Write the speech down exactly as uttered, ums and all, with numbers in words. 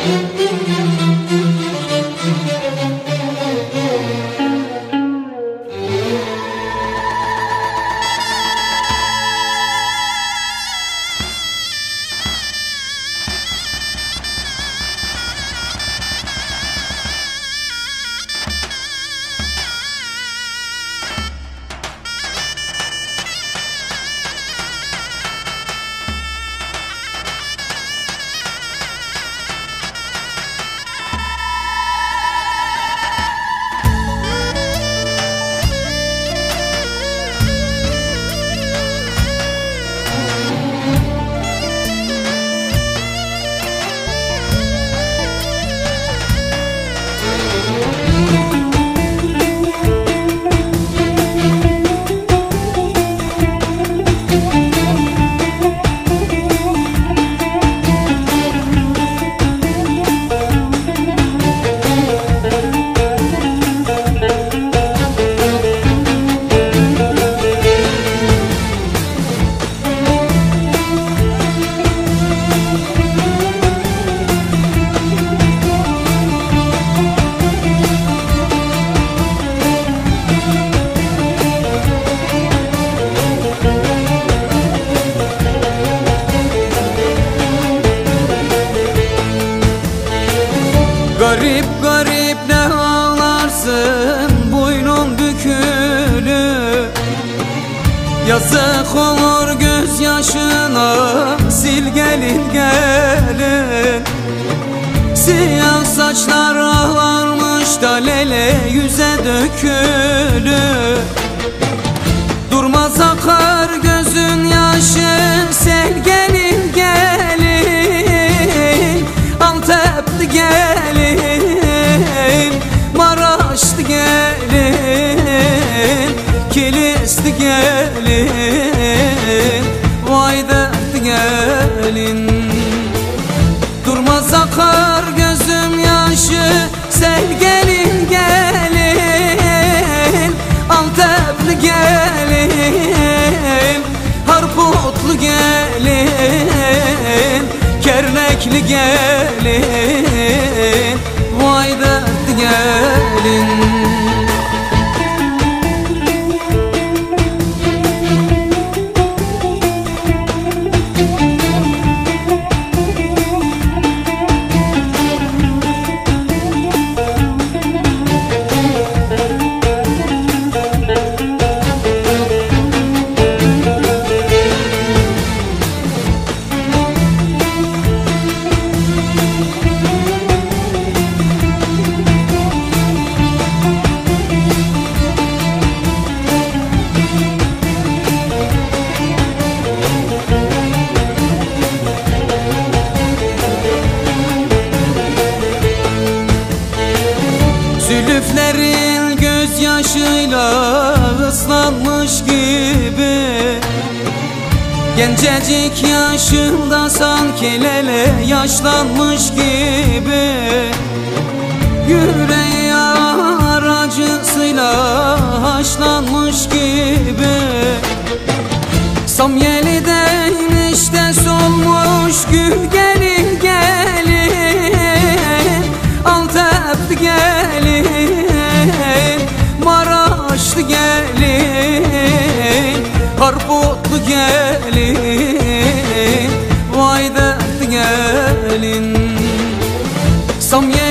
Garip garip ne ağlarsın, boynun bükülü. Yazık olur gözyaşına, sil gelin gelin. Siyah saçlar ağlarmış da lele yüze dökülü. Durmaz akar gözün yaşı, sel gelin gelin. Antepli gelin, Maraşlı gelin, Kilisli gelin, vay dertli gelin. Durmaz akar gözüm yaşı, sel gelin gelin. Antepli gelin, Harputlu gelin, Kernekli gelin, vay dertli gelin. Zülüflerin gözyaşıyla ıslanmış gibi. Gencecik yaşında sanki lele yaşlanmış gibi. Yüreği yar acısıyla haşlanmış gibi. Samyeli'den işte solmuş gül gelin gelin. Antepli gelin, Maraşlı gelin, Harputlu gelin, vay dertli gelin. Samyeli